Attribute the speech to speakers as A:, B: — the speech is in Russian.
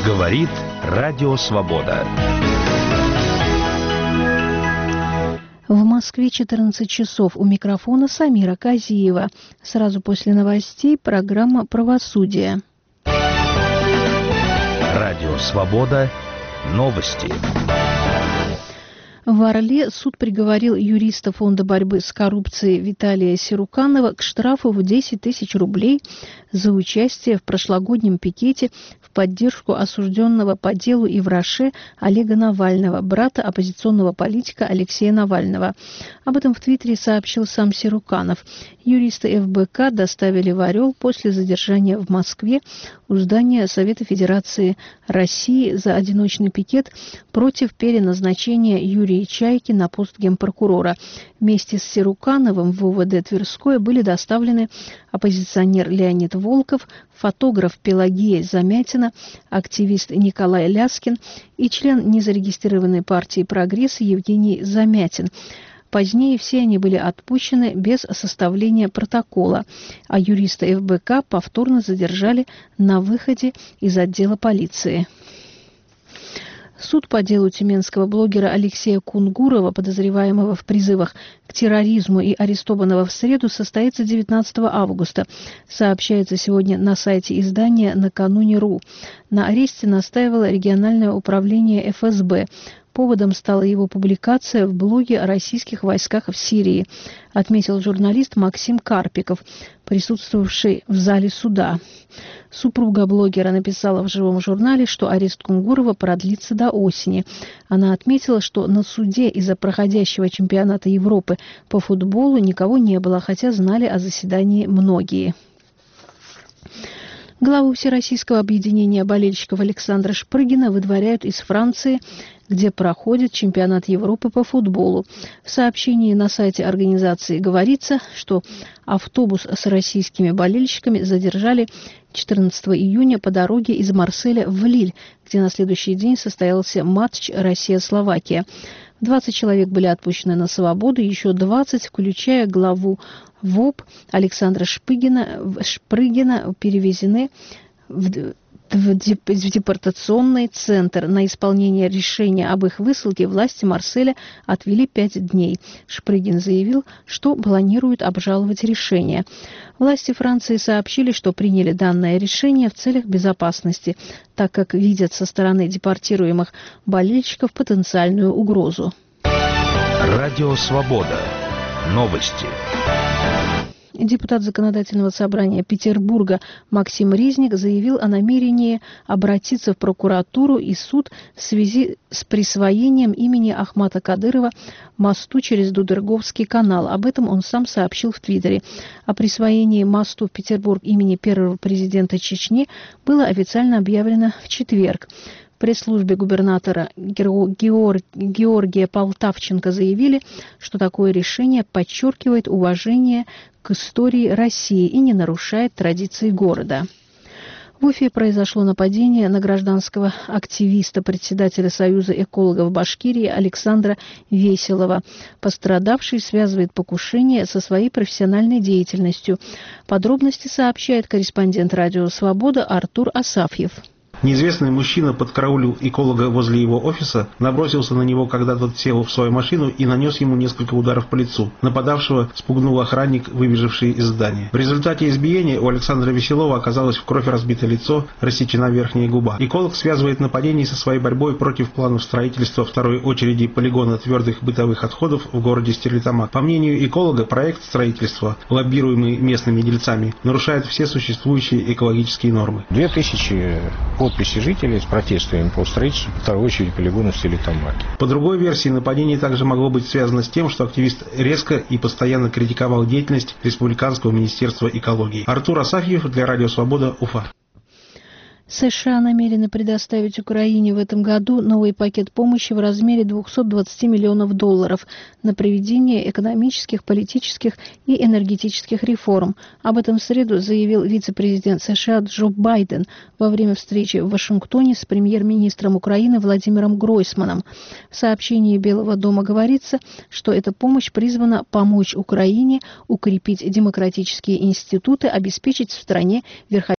A: Говорит Радио Свобода.
B: В Москве 14 часов. У микрофона Самира Казиева. Сразу после новостей программа «Правосудие».
A: Радио Свобода. Новости.
B: В Орле суд приговорил юриста Фонда борьбы с коррупцией Виталия Сируканова к штрафу в 10 тысяч рублей за участие в прошлогоднем пикете в поддержку осужденного по делу Ивраше Олега Навального, брата оппозиционного политика Алексея Навального. Об этом в Твиттере сообщил сам Сируканов. Юристы ФБК доставили в Орел после задержания в Москве у здания Совета Федерации России за одиночный пикет против переназначения Юрия Чайки на пост генпрокурора. Вместе с Сирукановым в УВД Тверское были доставлены оппозиционер Леонид Волков, фотограф Пелагея Замятина, активист Николай Ляскин и член незарегистрированной партии «Прогресс» Евгений Замятин. Позднее все они были отпущены без составления протокола, а юриста ФБК повторно задержали на выходе из отдела полиции. Суд по делу тюменского блогера Алексея Кунгурова, подозреваемого в призывах к терроризму и арестованного в среду, состоится 19 августа, сообщается сегодня на сайте издания «Накануне.ру». На аресте настаивало региональное управление ФСБ. Поводом стала его публикация в блоге о российских войсках в Сирии, отметил журналист Максим Карпиков, присутствовавший в зале суда. Супруга блогера написала в живом журнале, что арест Кунгурова продлится до осени. Она отметила, что на суде из-за проходящего чемпионата Европы по футболу никого не было, хотя знали о заседании многие. Главу Всероссийского объединения болельщиков Александра Шпрыгина выдворяют из Франции, где проходит чемпионат Европы по футболу. В сообщении на сайте организации говорится, что автобус с российскими болельщиками задержали 14 июня по дороге из Марселя в Лиль, где на следующий день состоялся матч Россия-Словакия. 20 человек были отпущены на свободу, еще 20, включая главу ВОП Александра Шпрыгина, перевезены в депортационный центр. На исполнение решения об их высылке власти Марселя отвели 5 дней. Шпрыгин заявил, что планирует обжаловать решение. Власти Франции сообщили, что приняли данное решение в целях безопасности, так как видят со стороны депортируемых болельщиков потенциальную угрозу.
A: Радио Свобода. Новости.
B: Депутат Законодательного собрания Петербурга Максим Резник заявил о намерении обратиться в прокуратуру и суд в связи с присвоением имени Ахмата Кадырова мосту через Дудерговский канал. Об этом он сам сообщил в Твиттере. О присвоении мосту в Петербург имени первого президента Чечни было официально объявлено в четверг. В пресс-службе губернатора Георгия Полтавченко заявили, что такое решение подчеркивает уважение к истории России и не нарушает традиции города. В Уфе произошло нападение на гражданского активиста, председателя Союза экологов Башкирии Александра Веселова. Пострадавший связывает покушение со своей профессиональной деятельностью. Подробности сообщает корреспондент «Радио Свобода» Артур Асафьев.
C: Неизвестный мужчина подкараулил эколога возле его офиса, набросился на него, когда тот сел в свою машину, и нанес ему несколько ударов по лицу. Нападавшего спугнул охранник, выбежавший из здания. В результате избиения у Александра Веселова оказалось в кровь разбито лицо, рассечена верхняя губа. Эколог связывает нападение со своей борьбой против планов строительства второй очереди полигона твердых бытовых отходов в городе Стерлитамак. По мнению эколога, проект строительства, лоббируемый местными дельцами, нарушает все существующие экологические нормы.
D: 2000 подписи жителей с протестами по строительству второй очереди полигона в Стерлитамаке.
C: По другой версии, нападение также могло быть связано с тем, что активист резко и постоянно критиковал деятельность Республиканского министерства экологии. Артур Асафьев для Радио Свобода, Уфа.
B: США намерены предоставить Украине в этом году новый пакет помощи в размере $220 миллионов на проведение экономических, политических и энергетических реформ. Об этом в среду заявил вице-президент США Джо Байден во время встречи в Вашингтоне с премьер-министром Украины Владимиром Гройсманом. В сообщении Белого дома говорится, что эта помощь призвана помочь Украине укрепить демократические институты, обеспечить в стране верховенство